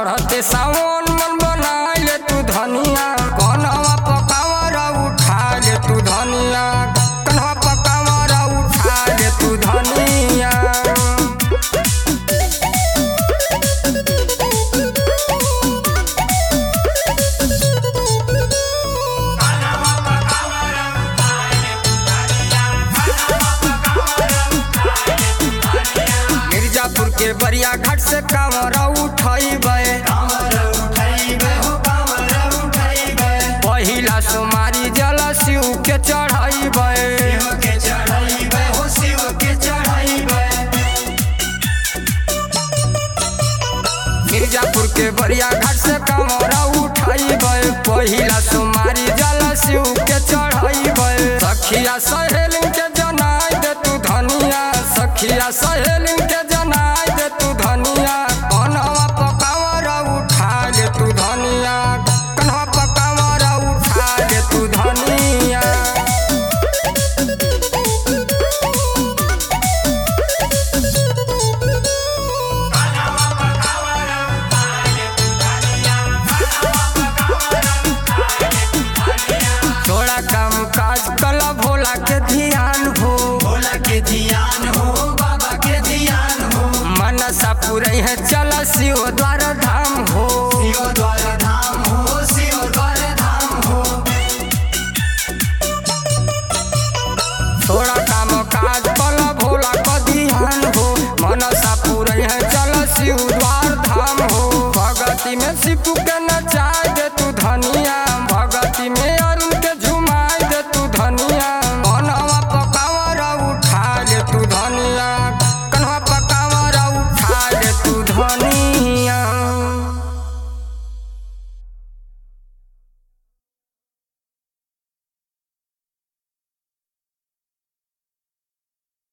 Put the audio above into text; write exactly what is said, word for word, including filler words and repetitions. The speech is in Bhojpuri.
चढ़ते सावन मन बना ले तू धनिया, कन्हवा पकावरा उठा ले तू धनिया, कन्हवा पकावरा उठा ले तू धनिया। मिर्जापुर के बरिया घाट से कांवरा उठैबे, पहिला सोमारी जल शिव के चढ़ैबे। मिर्जापुर के बरिया घाट से कांवरा उठैबे, पहिला सोमारी जल शिव के चढ़ैबे। सखिया सहेलिन के जनाई दे तू धनिया, सखिया सहेलिन के जनाई दे तू धनिया, कन्हवा पकावरा उठा ले तू धनिया, कन्हवा पकावरा उठा ले तू धनिया। थोड़ा काम काज कला भोला के ध्यान हो, भोला के ध्यान हो, बाबा के ध्यान हो। मनसा पुरई है चल शिव द्वार धाम